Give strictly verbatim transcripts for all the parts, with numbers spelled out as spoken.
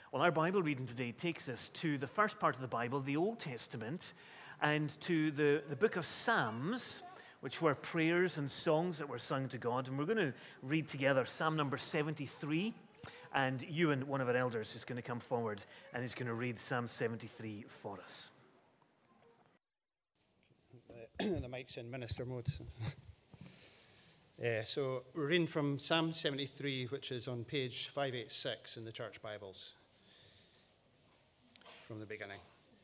Well, our Bible reading today takes us to the first part of the Bible, the Old Testament, and to the, the book of Psalms, which were prayers and songs that were sung to God. And we're going to read together Psalm number seventy-three, and Ewan, one of our elders, is going to come forward and is going to read Psalm seventy-three for us. The, the mic's in minister mode. So. Uh, so we're reading from Psalm seventy-three, which is on page five eighty-six in the church Bibles, from the beginning.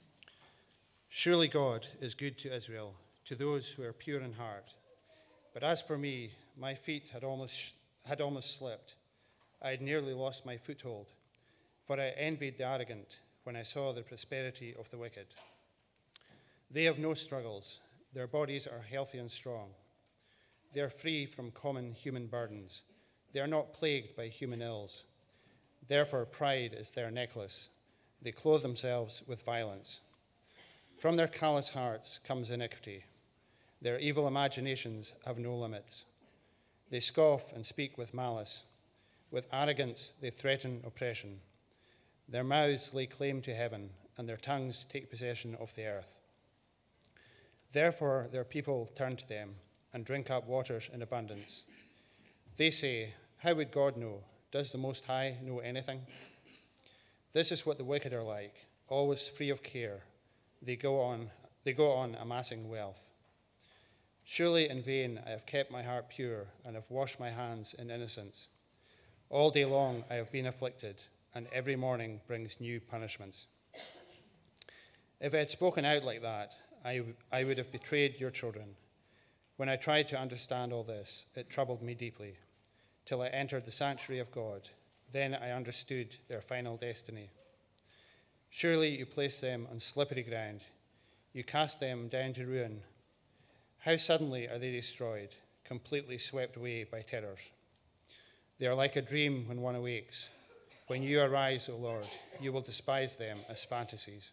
Surely God is good to Israel, to those who are pure in heart. But as for me, my feet had almost had almost slipped. I had nearly lost my foothold, for I envied the arrogant when I saw the prosperity of the wicked. They have no struggles. Their bodies are healthy and strong. They are free from common human burdens. They are not plagued by human ills. Therefore, pride is their necklace. They clothe themselves with violence. From their callous hearts comes iniquity. Their evil imaginations have no limits. They scoff and speak with malice. With arrogance, they threaten oppression. Their mouths lay claim to heaven, and their tongues take possession of the earth. Therefore, their people turn to them and drink up waters in abundance. They say, how would God know? Does the Most High know anything? This is what the wicked are like, always free of care. They go on, they go on amassing wealth. Surely in vain I have kept my heart pure and have washed my hands in innocence. All day long I have been afflicted, and every morning brings new punishments. If I had spoken out like that, I, I would have betrayed your children. When I tried to understand all this, it troubled me deeply, till I entered the sanctuary of God. Then I understood their final destiny. Surely you place them on slippery ground. You cast them down to ruin. How suddenly are they destroyed, completely swept away by terrors. They are like a dream when one awakes. When you arise, O Lord, you will despise them as fantasies.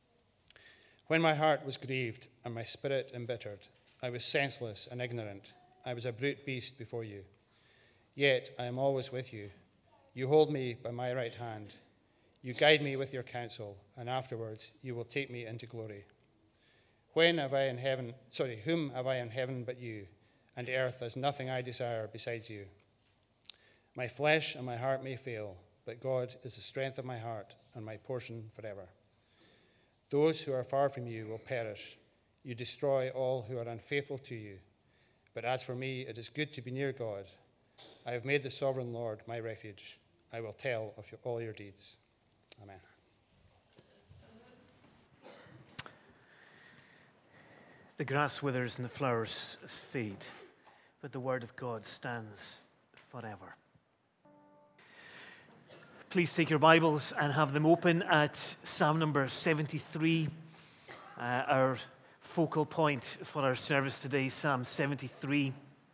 When my heart was grieved and my spirit embittered, I was senseless and ignorant. I was a brute beast before you. Yet I am always with you. You hold me by my right hand. You guide me with your counsel, and afterwards you will take me into glory. When have I in heaven, sorry, whom have I in heaven but you, and earth has nothing I desire besides you? My flesh and my heart may fail, but God is the strength of my heart and my portion forever. Those who are far from you will perish. You destroy all who are unfaithful to you. But as for me, it is good to be near God. I have made the sovereign Lord my refuge. I will tell of your, all your deeds. Amen. The grass withers and the flowers fade, but the word of God stands forever. Please take your Bibles and have them open at Psalm number seventy-three, uh, our focal point for our service today, Psalm seventy-three.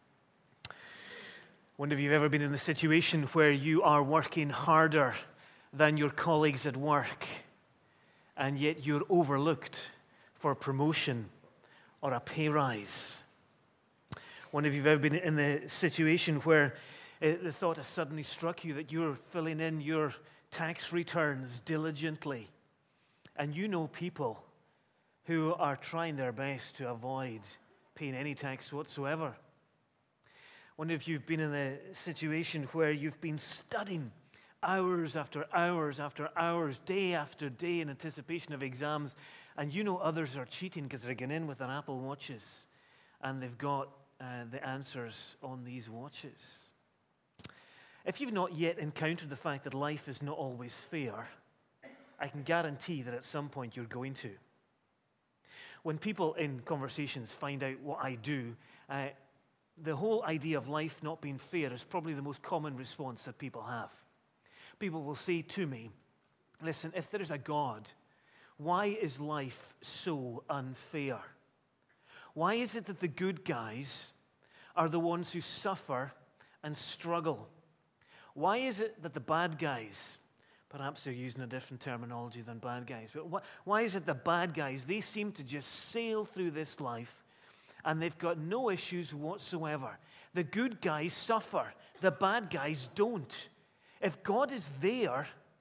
Wonder if you've ever been in the situation where you are working harder than your colleagues at work, and yet you're overlooked for promotion or a pay rise. Wonder if you've ever been in the situation where it, the thought has suddenly struck you that you're filling in your tax returns diligently, and you know people who are trying their best to avoid paying any tax whatsoever. Wonder if you've been in a situation where you've been studying hours after hours after hours, day after day in anticipation of exams, and you know others are cheating because they're getting in with their Apple Watches and they've got uh, the answers on these watches. If you've not yet encountered the fact that life is not always fair, I can guarantee that at some point you're going to. When people in conversations find out what I do, uh, the whole idea of life not being fair is probably the most common response that people have. People will say to me, listen, if there is a God, why is life so unfair? Why is it that the good guys are the ones who suffer and struggle? Why is it that the bad guys, perhaps they're using a different terminology than bad guys, but why, why is it the bad guys, they seem to just sail through this life and they've got no issues whatsoever? The good guys suffer, the bad guys don't. If God is there,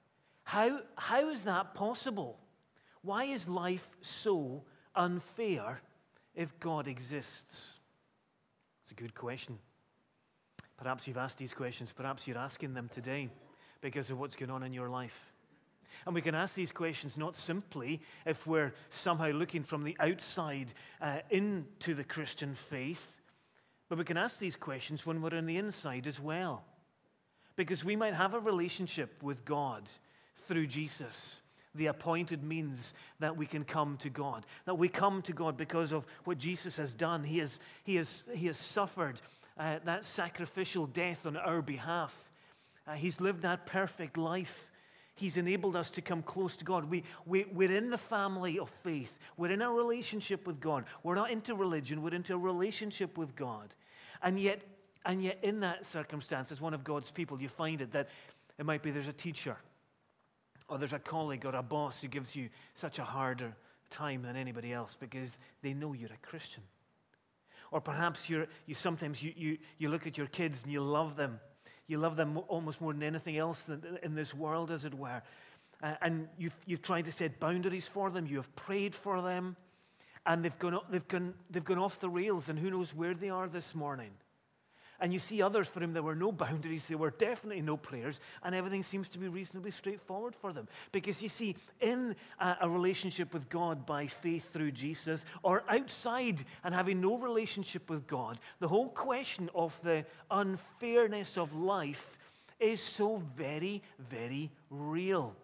How, how is that possible? Why is life so unfair if God exists? It's a good question. Perhaps you've asked these questions. Perhaps you're asking them today because of what's going on in your life. And we can ask these questions not simply if we're somehow looking from the outside uh, into the Christian faith, but we can ask these questions when we're on the inside as well. Because we might have a relationship with God through Jesus, the appointed means that we can come to God. That we come to God because of what Jesus has done. He has, he has, he has suffered uh, that sacrificial death on our behalf. Uh, he's lived that perfect life. He's enabled us to come close to God. We, we, we're in the family of faith. We're in a relationship with God. We're not into religion. We're into a relationship with God. And yet, and yet in that circumstance, as one of God's people, you find it that it might be there's a teacher or there's a colleague or a boss who gives you such a harder time than anybody else because they know you're a Christian. Or perhaps you're, you sometimes you, you, you look at your kids and you love them. You love them almost more than anything else in this world, as it were. Uh, and you've, you've tried to set boundaries for them. You have prayed for them. And they've gone, they've, gone, they've gone off the rails, and who knows where they are this morning. And you see others for whom there were no boundaries, there were definitely no prayers, and everything seems to be reasonably straightforward for them. Because you see, in a, a relationship with God by faith through Jesus, or outside and having no relationship with God, the whole question of the unfairness of life is so very, very real.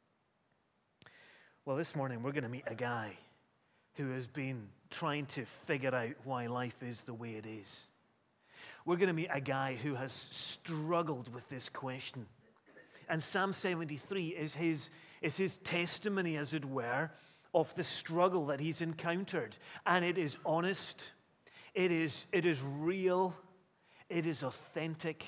Well, this morning we're going to meet a guy who has been trying to figure out why life is the way it is. We're going to meet a guy who has struggled with this question. And Psalm seventy-three is his, is his testimony, as it were, of the struggle that he's encountered. And it is honest, it is, it is real, it is authentic.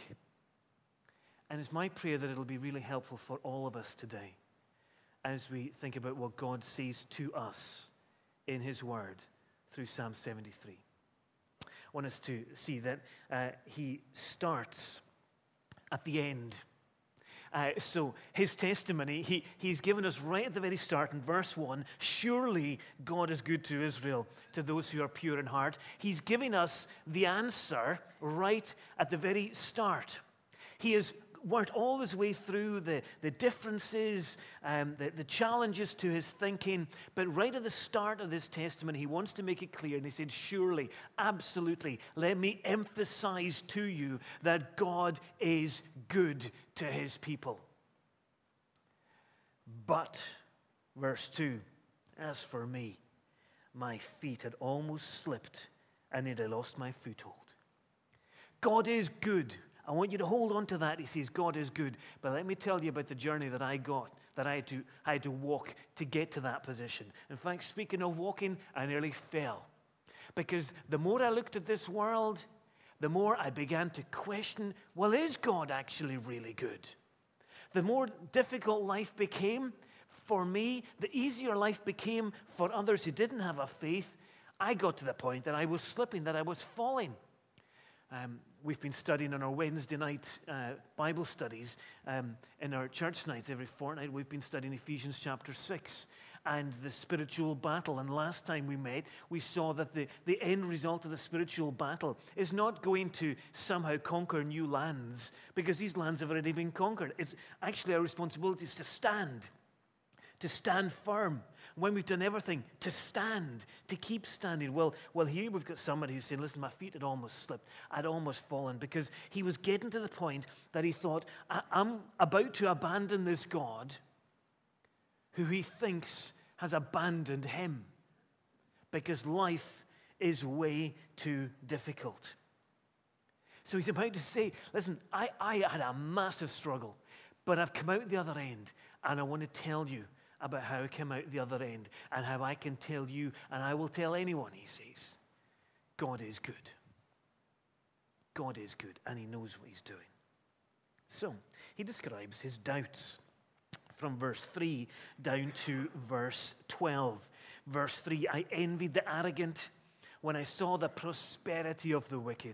And it's my prayer that it'll be really helpful for all of us today as we think about what God says to us in his word through Psalm seventy-three. I want us to see that uh, he starts at the end. Uh, so his testimony, he, he's given us right at the very start in verse one, surely God is good to Israel, to those who are pure in heart. He's giving us the answer right at the very start. He has worked all his way through the, the differences, um, the, the challenges to his thinking, but right at the start of this testimony, he wants to make it clear, and he said, surely, absolutely, let me emphasize to you that God is good to his people. But, verse two, as for me, my feet had almost slipped, and it had lost my foothold. God is good. I want you to hold on to that. He says, God is good. But let me tell you about the journey that I got, that I had to, I had to walk to get to that position. In fact, speaking of walking, I nearly fell. Because the more I looked at this world, the more I began to question, well, is God actually really good? The more difficult life became for me, the easier life became for others who didn't have a faith. I got to the point that I was slipping, that I was falling. Um, we've been studying on our Wednesday night uh, Bible studies um, in our church nights every fortnight. We've been studying Ephesians chapter six and the spiritual battle. And last time we met, we saw that the, the end result of the spiritual battle is not going to somehow conquer new lands, because these lands have already been conquered. It's actually our responsibility is to stand, to stand firm. When we've done everything, to stand, to keep standing. Well, well, here we've got somebody who's saying, listen, my feet had almost slipped. I'd almost fallen, because he was getting to the point that he thought, I'm about to abandon this God who he thinks has abandoned him, because life is way too difficult. So he's about to say, listen, I, I had a massive struggle, but I've come out the other end, and I want to tell you about how I came out the other end, and how I can tell you, and I will tell anyone, he says, God is good. God is good, and he knows what he's doing. So, he describes his doubts from verse three down to verse twelve. Verse three, I envied the arrogant when I saw the prosperity of the wicked.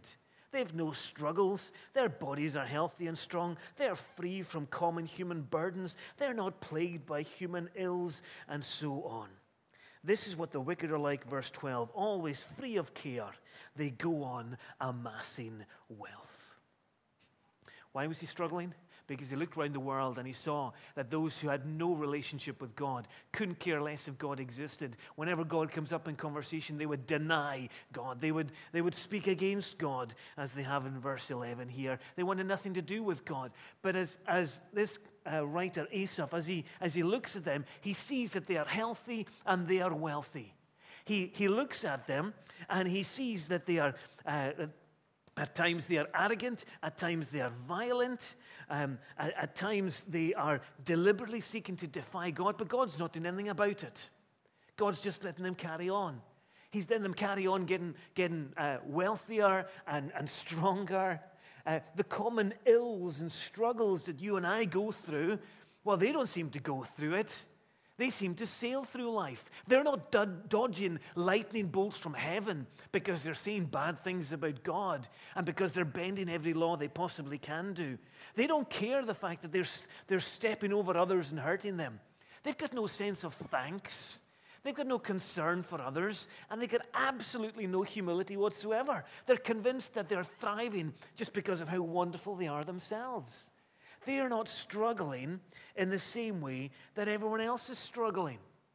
They have no struggles. Their bodies are healthy and strong. They are free from common human burdens. They're not plagued by human ills, and so on. This is what the wicked are like, verse twelve, always free of care. They go on amassing wealth. Why was he struggling? Because he looked around the world and he saw that those who had no relationship with God couldn't care less if God existed. Whenever God comes up in conversation, they would deny God. They would, they would speak against God, as they have in verse eleven here. They wanted nothing to do with God. But as, as this uh, writer, Asaph, as he, as he looks at them, he sees that they are healthy and they are wealthy. He, he looks at them and he sees that they are... Uh, At times they are arrogant, at times they are violent, um, at, at times they are deliberately seeking to defy God, but God's not doing anything about it. God's just letting them carry on. He's letting them carry on getting, getting uh, wealthier and, and stronger. Uh, the common ills and struggles that you and I go through, well, they don't seem to go through it. They seem to sail through life. They're not do- dodging lightning bolts from heaven because they're saying bad things about God and because they're bending every law they possibly can do. They don't care the fact that they're, they're stepping over others and hurting them. They've got no sense of thanks. They've got no concern for others, and they've got absolutely no humility whatsoever. They're convinced that they're thriving just because of how wonderful they are themselves. They are not struggling in the same way that everyone else is struggling.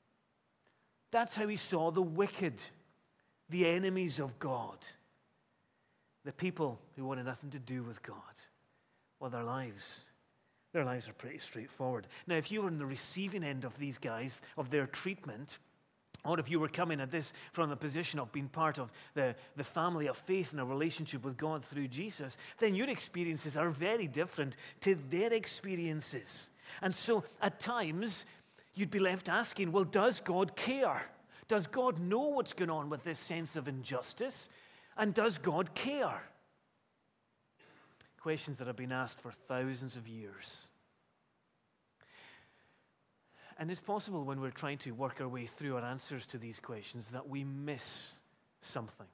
That's how he saw the wicked, the enemies of God, the people who wanted nothing to do with God. Well, their lives, their lives are pretty straightforward. Now, if you were in the receiving end of these guys, of their treatment, or if you were coming at this from the position of being part of the, the family of faith and a relationship with God through Jesus, then your experiences are very different to their experiences. And so at times, you'd be left asking, well, does God care? Does God know what's going on with this sense of injustice? And does God care? Questions that have been asked for thousands of years. And it's possible when we're trying to work our way through our answers to these questions that we miss something.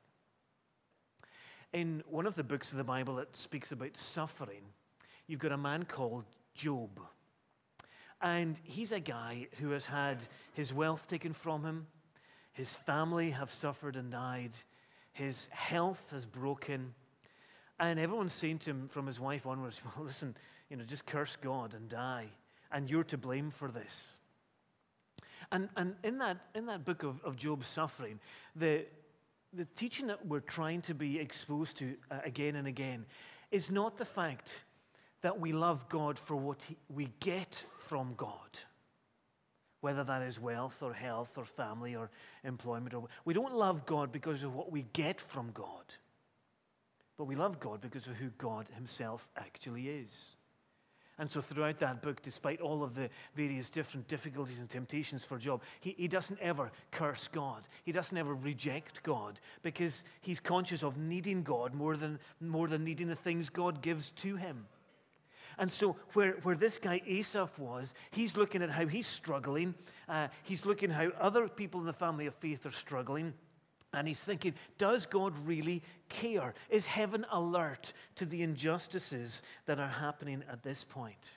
In one of the books of the Bible that speaks about suffering, you've got a man called Job. And he's a guy who has had his wealth taken from him, his family have suffered and died, his health has broken, and everyone's saying to him from his wife onwards, well, listen, you know, just curse God and die, and you're to blame for this. And, and in that in that book of, of Job's suffering, the, the teaching that we're trying to be exposed to uh, again and again is not the fact that we love God for what he, we get from God, whether that is wealth or health or family or employment. Or, we don't love God because of what we get from God, but we love God because of who God himself actually is. And so throughout that book, despite all of the various different difficulties and temptations for Job, he, he doesn't ever curse God. He doesn't ever reject God because he's conscious of needing God more than, more than needing the things God gives to him. And so where, where this guy Asaph was, he's looking at how he's struggling. Uh, he's looking how other people in the family of faith are struggling. And he's thinking, does God really care? Is heaven alert to the injustices that are happening at this point?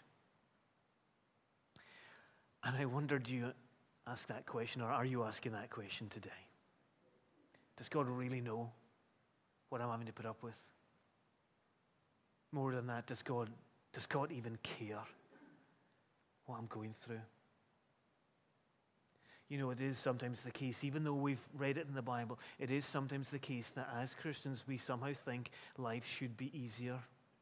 And I wonder, do you ask that question, or are you asking that question today? Does God really know what I'm having to put up with? More than that, does God, does God even care what I'm going through? You know, it is sometimes the case, even though we've read it in the Bible, it is sometimes the case that as Christians we somehow think life should be easier.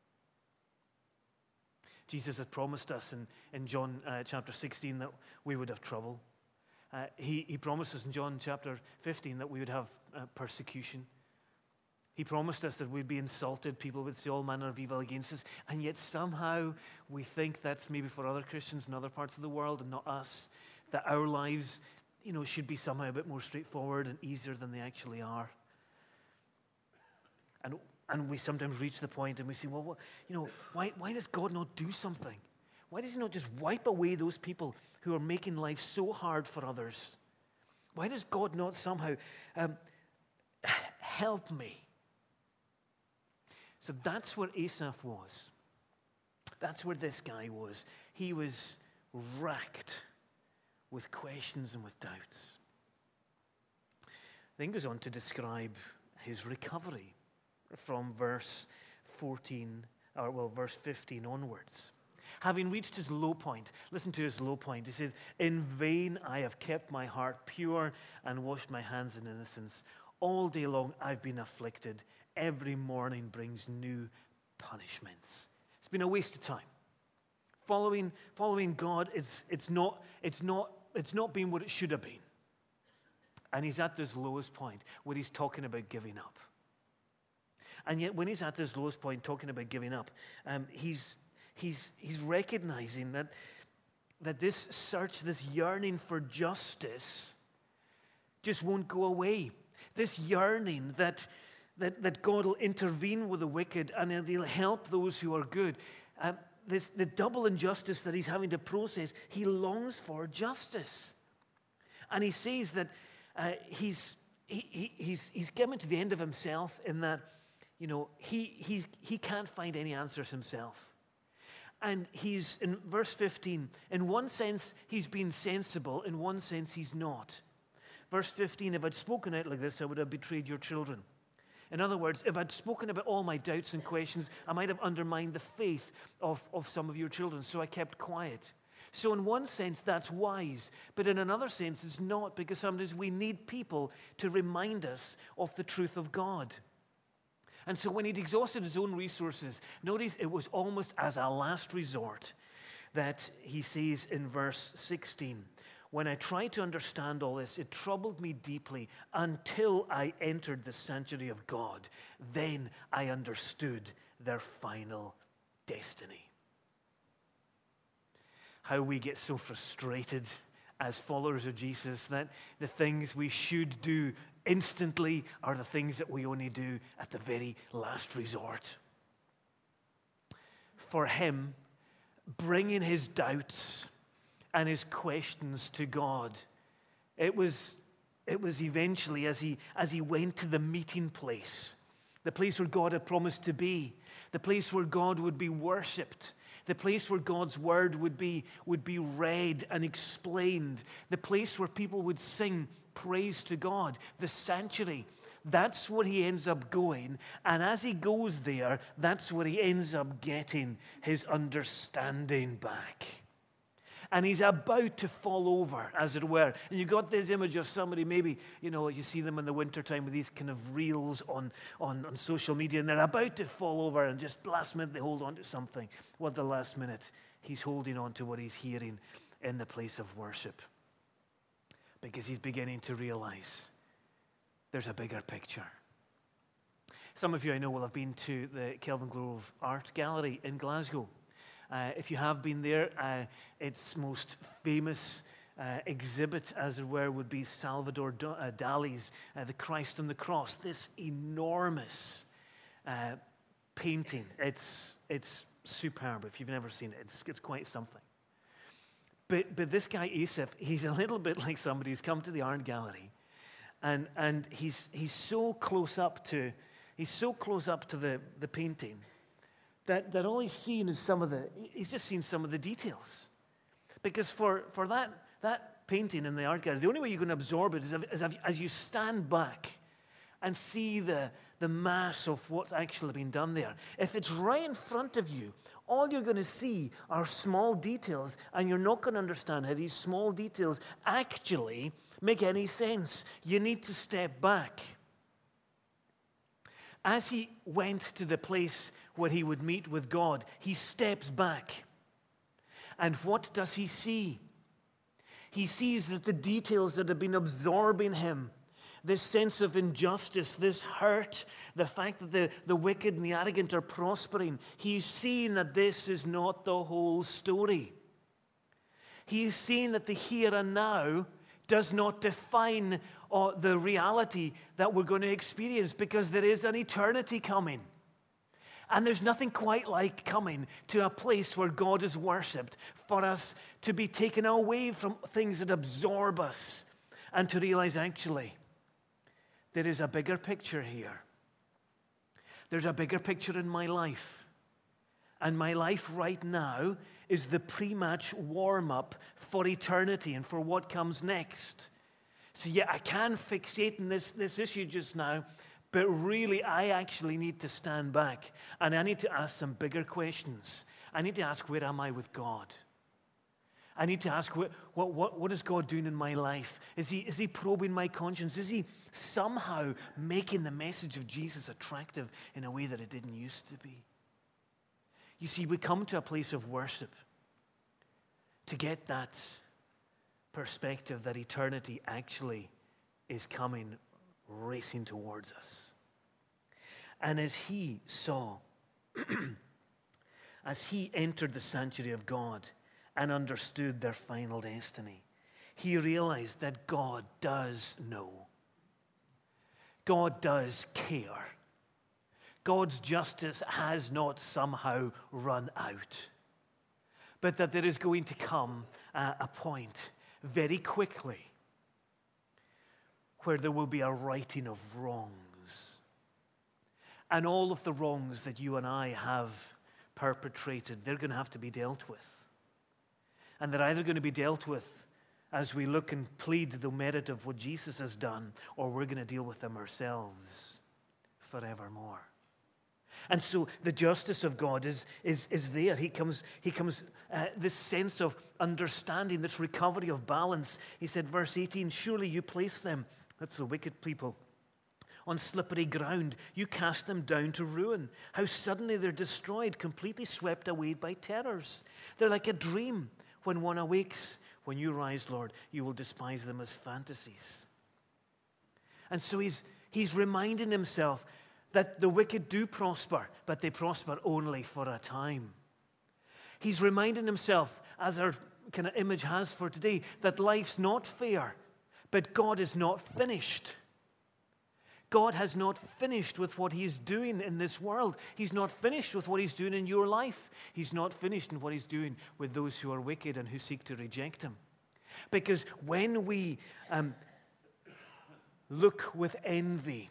Jesus had promised us in, in John uh, chapter sixteen that we would have trouble. Uh, he, he promised us in John chapter fifteen that we would have uh, persecution. He promised us that we'd be insulted, people would say all manner of evil against us, and yet somehow we think that's maybe for other Christians in other parts of the world and not us, that our lives, you know, should be somehow a bit more straightforward and easier than they actually are. And and we sometimes reach the point and we say, well, what, you know, why why does God not do something? Why does he not just wipe away those people who are making life so hard for others? Why does God not somehow um, help me? So that's where Asaph was. That's where this guy was. He was racked with questions and with doubts. Then goes on to describe his recovery from verse fourteen, or well, verse fifteen onwards. Having reached his low point, listen to his low point. He says, "In vain I have kept my heart pure and washed my hands in innocence. All day long I've been afflicted. Every morning brings new punishments." It's been a waste of time. Following, following God, it's, it's, not, it's, not, it's not been what it should have been. And he's at this lowest point where he's talking about giving up. And yet when he's at this lowest point talking about giving up, um, he's, he's, he's recognizing that, that this search, this yearning for justice just won't go away. This yearning that, that, that God will intervene with the wicked and that he'll help those who are good. Um, this, the double injustice that he's having to process, he longs for justice. And he says that uh, he's, he, he, he's, he's coming to the end of himself in that, you know, he, he's, he can't find any answers himself. And he's, in verse fifteen, in one sense, he's been sensible. In one sense, he's not. Verse fifteen, if I'd spoken out like this, I would have betrayed your children. In other words, if I'd spoken about all my doubts and questions, I might have undermined the faith of, of some of your children, so I kept quiet. So in one sense, that's wise, but in another sense, it's not, because sometimes we need people to remind us of the truth of God. And so when he'd exhausted his own resources, notice it was almost as a last resort that he says in verse sixteen, "When I tried to understand all this, it troubled me deeply until I entered the sanctuary of God. Then I understood their final destiny." How we get so frustrated as followers of Jesus that the things we should do instantly are the things that we only do at the very last resort. For him, bringing his doubts and his questions to God, it was, it was eventually as he, as he went to the meeting place, the place where God had promised to be, the place where God would be worshipped, the place where God's word would be, would be read and explained, the place where people would sing praise to God, the sanctuary. That's where he ends up going. And as he goes there, that's where he ends up getting his understanding back. And he's about to fall over, as it were. And you got this image of somebody, maybe, you know, you see them in the wintertime with these kind of reels on, on, on social media, and they're about to fall over, and just last minute they hold on to something. Well, at the last minute, he's holding on to what he's hearing in the place of worship. Because he's beginning to realize there's a bigger picture. Some of you I know will have been to the Kelvingrove Art Gallery in Glasgow. Uh, if you have been there, uh, its most famous uh, exhibit, as it were, would be Salvador Dali's uh, The Christ on the Cross. This enormous uh, painting. It's, it's superb. If you've never seen it, it's, it's quite something. But, but this guy, Asaph, he's a little bit like somebody who's come to the art gallery, and, and he's, he's so close up to, he's so close up to the, the painting that, that all he's seen is some of the, he's just seen some of the details. Because for, for that, that painting in the art gallery, the only way you're going to absorb it is, if, is if, as you stand back and see the, the mass of what's actually been done there. If it's right in front of you, all you're going to see are small details, and you're not going to understand how these small details actually make any sense. You need to step back. As he went to the place where he would meet with God, he steps back. And what does he see? He sees that the details that have been absorbing him, this sense of injustice, this hurt, the fact that the, the wicked and the arrogant are prospering, he's seeing that this is not the whole story. He's seeing that the here and now does not define uh, the reality that we're going to experience, because there is an eternity coming. And there's nothing quite like coming to a place where God is worshipped, for us to be taken away from things that absorb us and to realize actually there is a bigger picture here. There's a bigger picture in my life. And my life right now is the pre-match warm-up for eternity and for what comes next. So yeah, I can fixate on this, this issue just now, but really I actually need to stand back and I need to ask some bigger questions. I need to ask, where am I with God? I need to ask, what, what, what, what is God doing in my life? Is he, is he probing my conscience? Is he somehow making the message of Jesus attractive in a way that it didn't used to be? You see, we come to a place of worship to get that perspective that eternity actually is coming, racing towards us. And as he saw, as he entered the sanctuary of God and understood their final destiny, he realized that God does know. God does care. God's justice has not somehow run out, but that there is going to come uh, a point very quickly where there will be a righting of wrongs. And all of the wrongs that you and I have perpetrated, they're going to have to be dealt with. And they're either going to be dealt with as we look and plead the merit of what Jesus has done, or we're going to deal with them ourselves forevermore. And so the justice of God is, is, is there. He comes, he comes uh, this sense of understanding, this recovery of balance. He said, verse eighteen, surely you place them, that's the wicked people, on slippery ground. You cast them down to ruin. How suddenly they're destroyed, completely swept away by terrors. They're like a dream when one awakes. When you rise, Lord, you will despise them as fantasies. And so he's, he's reminding himself that the wicked do prosper, but they prosper only for a time. He's reminding himself, as our kind of image has for today, that life's not fair, but God is not finished. God has not finished with what he's doing in this world. He's not finished with what he's doing in your life. He's not finished in what he's doing with those who are wicked and who seek to reject him. Because when we um, look with envy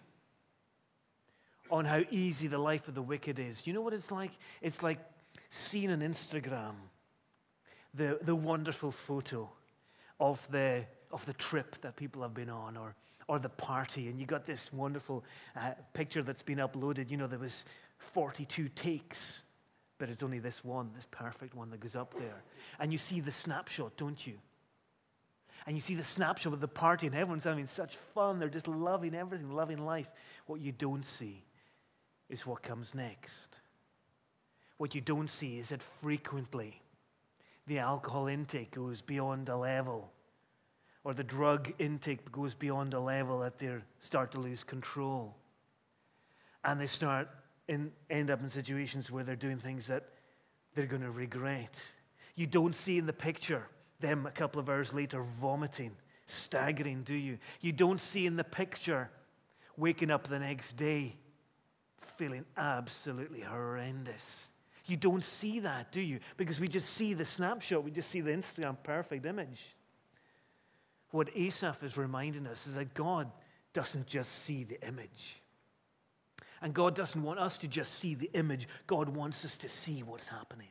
on how easy the life of the wicked is, you know what it's like? It's like seeing on Instagram the, the wonderful photo of the, of the trip that people have been on, or, or the party, and you got this wonderful uh, picture that's been uploaded. You know, there was forty-two takes, but it's only this one, this perfect one that goes up there. And you see the snapshot, don't you? And you see the snapshot of the party, and everyone's having such fun. They're just loving everything, loving life. What you don't see is what comes next. What you don't see is that frequently the alcohol intake goes beyond a level, or the drug intake goes beyond a level that they start to lose control. And they start in, end up in situations where they're doing things that they're going to regret. You don't see in the picture them a couple of hours later vomiting, staggering, do you? You don't see in the picture waking up the next day feeling absolutely horrendous. You don't see that, do you? Because we just see the snapshot. We just see the Instagram perfect image. What Asaph is reminding us is that God doesn't just see the image. And God doesn't want us to just see the image. God wants us to see what's happening.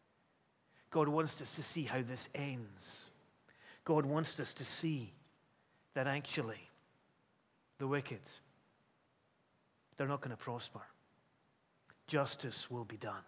God wants us to see how this ends. God wants us to see that actually the wicked, they're not going to prosper. Justice will be done.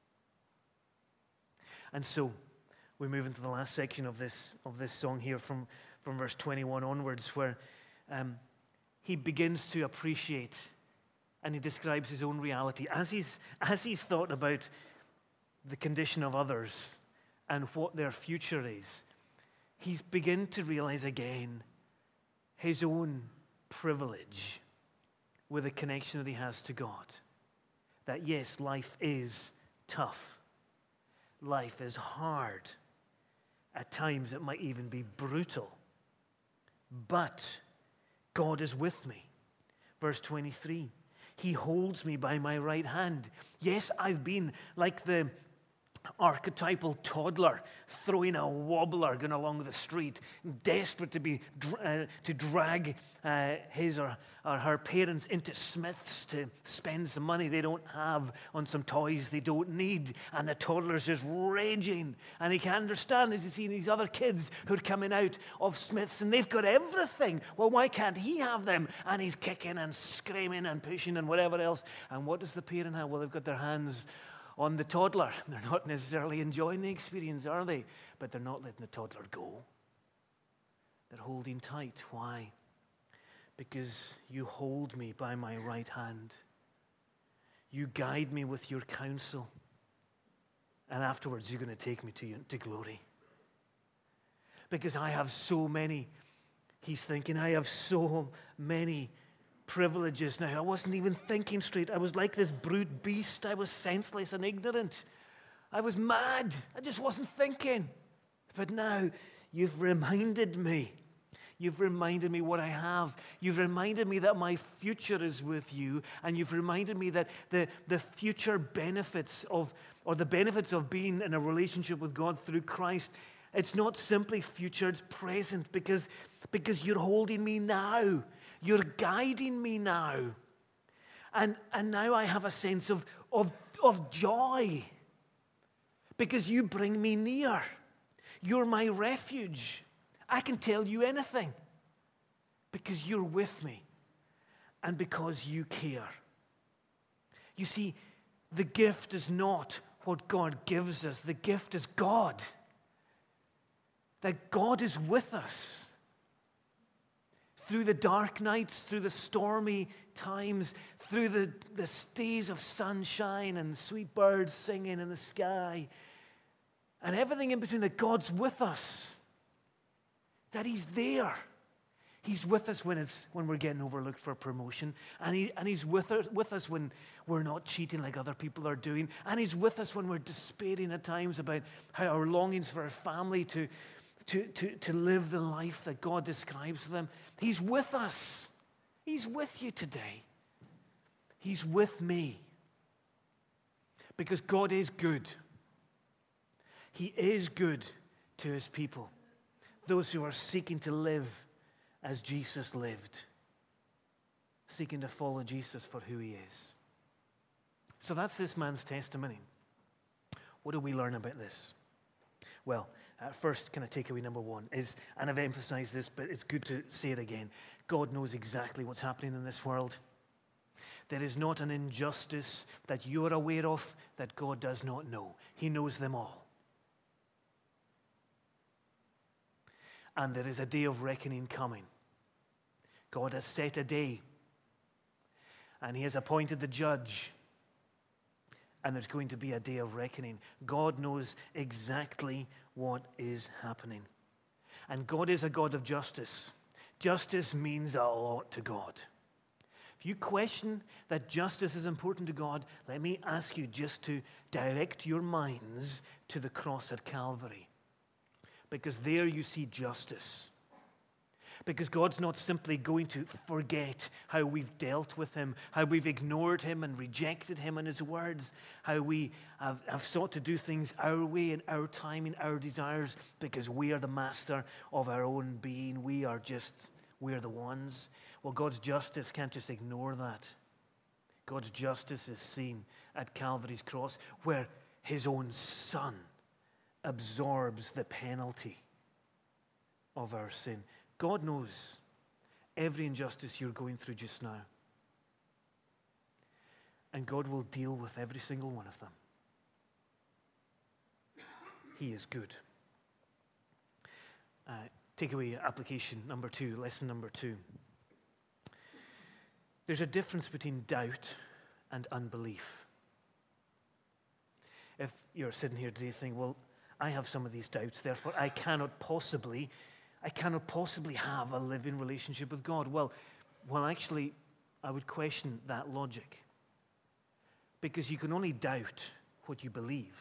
And so we move into the last section of this, of this song here from, from verse twenty-one onwards, where um, he begins to appreciate and he describes his own reality. As he's, as he's thought about the condition of others and what their future is, he's begun to realize again his own privilege with the connection that he has to God. That yes, life is tough. Life is hard. At times it might even be brutal. But God is with me. Verse twenty-three, he holds me by my right hand. Yes, I've been like the, archetypal toddler throwing a wobbler going along the street, desperate to be uh, to drag uh, his or, or her parents into Smith's to spend some money they don't have on some toys they don't need. And the toddler's just raging. And he can't understand as he's seeing these other kids who are coming out of Smith's and they've got everything. Well, why can't he have them? And he's kicking and screaming and pushing and whatever else. And what does the parent have? Well, they've got their hands on the toddler. They're not necessarily enjoying the experience, are they? But they're not letting the toddler go. They're holding tight. Why? Because you hold me by my right hand. You guide me with your counsel. And afterwards, you're going to take me to, you, to glory. Because I have so many, he's thinking, I have so many privileges now. I wasn't even thinking straight. I was like this brute beast. I was senseless and ignorant. I was mad. I just wasn't thinking. But now you've reminded me. You've reminded me what I have. You've reminded me that my future is with you. And you've reminded me that the, the future benefits of, or the benefits of being in a relationship with God through Christ, it's not simply future, it's present because, because you're holding me now. You're guiding me now. And, and now I have a sense of, of, of joy because you bring me near. You're my refuge. I can tell you anything because you're with me and because you care. You see, the gift is not what God gives us. The gift is God. That God is with us. Through the dark nights, through the stormy times, through the, the days of sunshine and sweet birds singing in the sky, and everything in between, that God's with us, that He's there. He's with us when it's when we're getting overlooked for promotion, and, he, and He's with us, with us when we're not cheating like other people are doing, and He's with us when we're despairing at times about how our longings for our family to To, to, to live the life that God describes for them. He's with us. He's with you today. He's with me. Because God is good. He is good to His people. Those who are seeking to live as Jesus lived. Seeking to follow Jesus for who He is. So that's this man's testimony. What do we learn about this? Well, Uh, first, kind of takeaway number one is, and I've emphasized this, but it's good to say it again, God knows exactly what's happening in this world. There is not an injustice that you're aware of that God does not know. He knows them all. And there is a day of reckoning coming. God has set a day, and He has appointed the judge. And there's going to be a day of reckoning. God knows exactly what is happening. And God is a God of justice. Justice means a lot to God. If you question that justice is important to God, let me ask you just to direct your minds to the cross at Calvary. Because there you see justice. Because God's not simply going to forget how we've dealt with Him, how we've ignored Him and rejected Him and His words, how we have, have sought to do things our way in our time, in our desires, because we are the master of our own being. We are just, we're the ones. Well, God's justice can't just ignore that. God's justice is seen at Calvary's cross, where His own Son absorbs the penalty of our sin. God knows every injustice you're going through just now. And God will deal with every single one of them. He is good. Uh, takeaway application number two, lesson number two. There's a difference between doubt and unbelief. If you're sitting here today thinking, well, I have some of these doubts, therefore I cannot possibly I cannot possibly have a living relationship with God. Well, well, actually, I would question that logic. Because you can only doubt what you believe.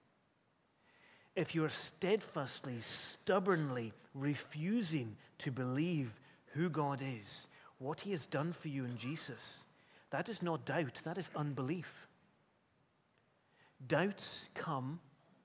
If you're steadfastly, stubbornly refusing to believe who God is, what He has done for you in Jesus, that is not doubt, that is unbelief. Doubts come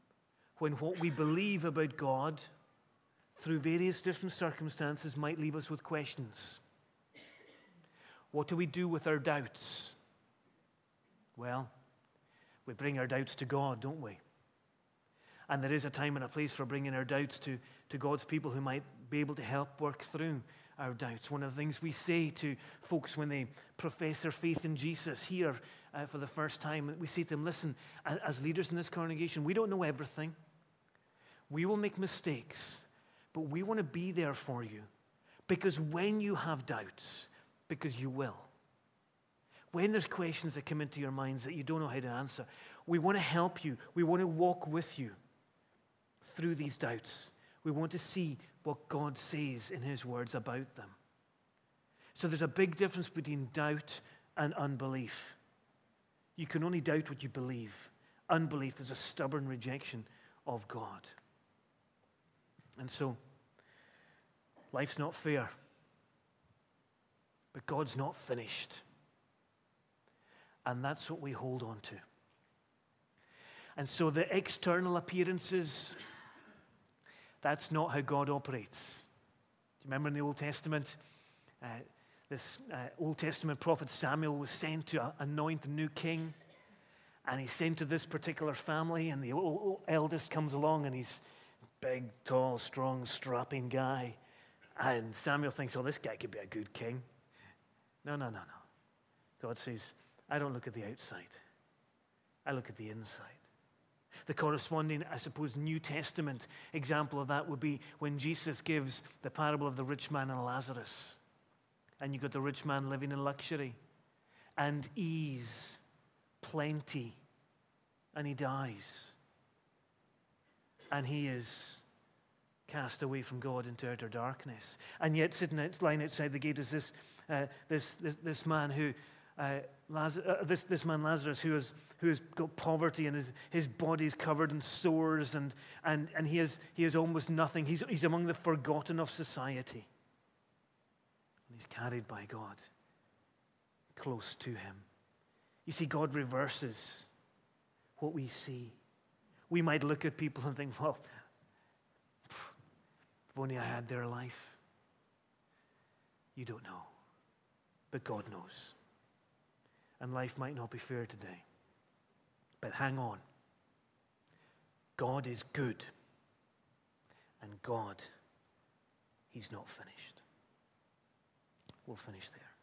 when what we believe about God through various different circumstances might leave us with questions. What do we do with our doubts? Well, we bring our doubts to God, don't we? And there is a time and a place for bringing our doubts to, to God's people who might be able to help work through our doubts. One of the things we say to folks when they profess their faith in Jesus here uh, for the first time, we say to them, listen, as leaders in this congregation, we don't know everything. We will make mistakes, but we want to be there for you. Because when you have doubts, because you will, when there's questions that come into your minds that you don't know how to answer, we want to help you. We want to walk with you through these doubts. We want to see what God says in his words about them. So there's a big difference between doubt and unbelief. You can only doubt what you believe. Unbelief is a stubborn rejection of God. And so, life's not fair. But God's not finished. And that's what we hold on to. And so the external appearances, that's not how God operates. Do you remember in the Old Testament, uh, this uh, Old Testament prophet Samuel was sent to anoint a new king, and he's sent to this particular family, and the old, eldest comes along, and he's a big, tall, strong, strapping guy. And Samuel thinks, oh, this guy could be a good king. No, no, no, no. God says, I don't look at the outside. I look at the inside. The corresponding, I suppose, New Testament example of that would be when Jesus gives the parable of the rich man and Lazarus. And you've got the rich man living in luxury and ease, plenty, and he dies. And he is cast away from God into outer darkness. And yet, sitting out, lying outside the gate is this, uh, this, this, this man who, uh, Lazarus, uh, this, this man Lazarus, who has who has got poverty, and his, his body is covered in sores, and and and he has he has almost nothing. He's he's among the forgotten of society. And he's carried by God close to him. You see, God reverses what we see. We might look at people and think, well, if only I had their life. You don't know. But God knows. And life might not be fair today. But hang on. God is good. And God, he's not finished. We'll finish there.